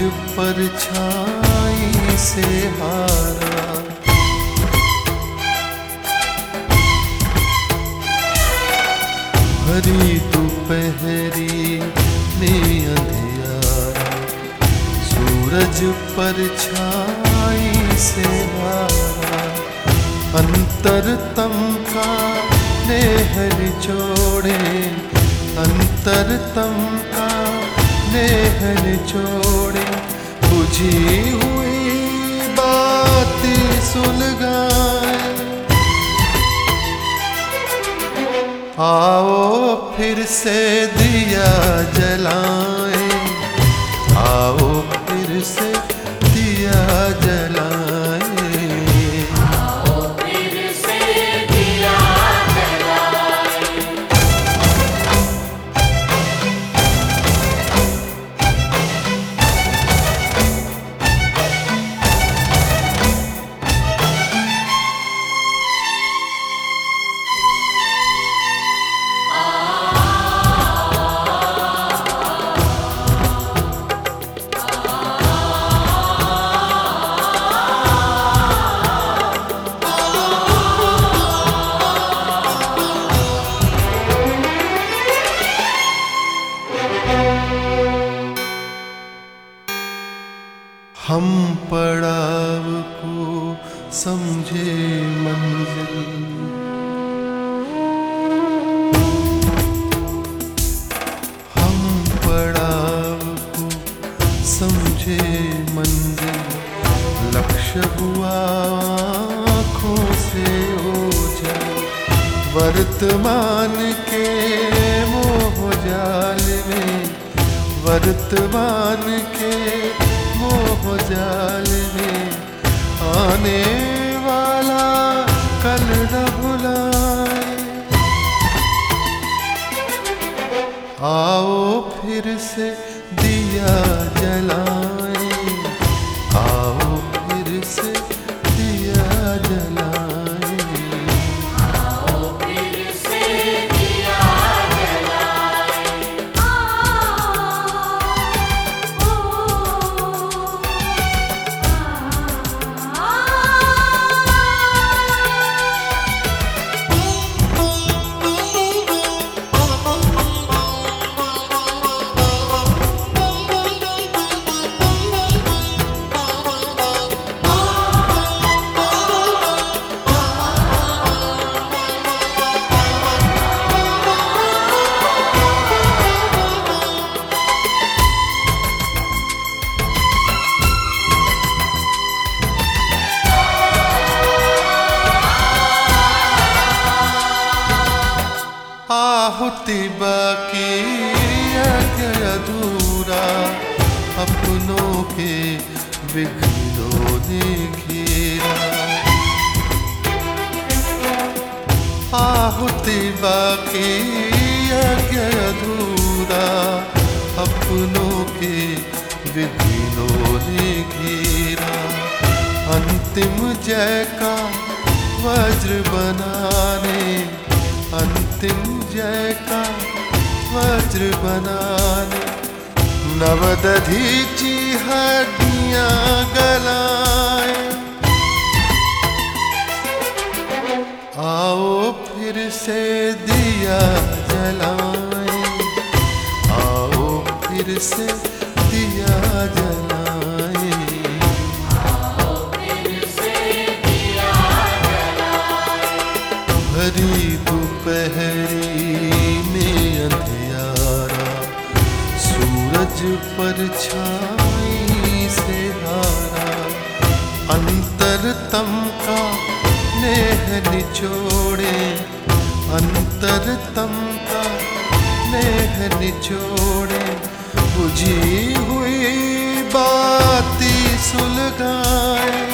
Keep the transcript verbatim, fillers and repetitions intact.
परछाई से हारा। भरी दोपहरी में अंधियारा, सूरज परछाई से हारा। अंतरतम का नेह निचोड़े, अंतरतम का नेह निचोड़े। बुझी हुई बाती सुलगाए, आओ फिर से दिया जलाएं, आओ फिर से दिया जलाएं। हम पड़ाव को समझे मंजिल, हम पड़ाव को समझे मंजिल। लक्ष्य हुआ आँखों से ओझल, वर्तमान के मोह जाल में, वर्तमान के मोह जाल में। आने वाला कल न भुलाए, आओ फिर से दिया जलाएं, आओ फिर से दिया जलाएं। आहुति बाकी अधूरा, अपनों के विघ्नों ने घेरा। आहुति बाकी अधूरा, अपनों के विघ्नों ने घेरा। अंतिम जय का वज्र बनाने, अंतिम जय का वज्र बनाने। नवदधीची हड्डियां गलाए, आओ फिर से दिया जलाएं, आओ फिर से दिया जलाएं। भरी दोपहरी में अंधियारा, सूरज परछाई से हारा। अंतरतम का नेह निचोड़े, अंतरतम का नेह निचोड़े। बुझी हुई बाती सुलगाए,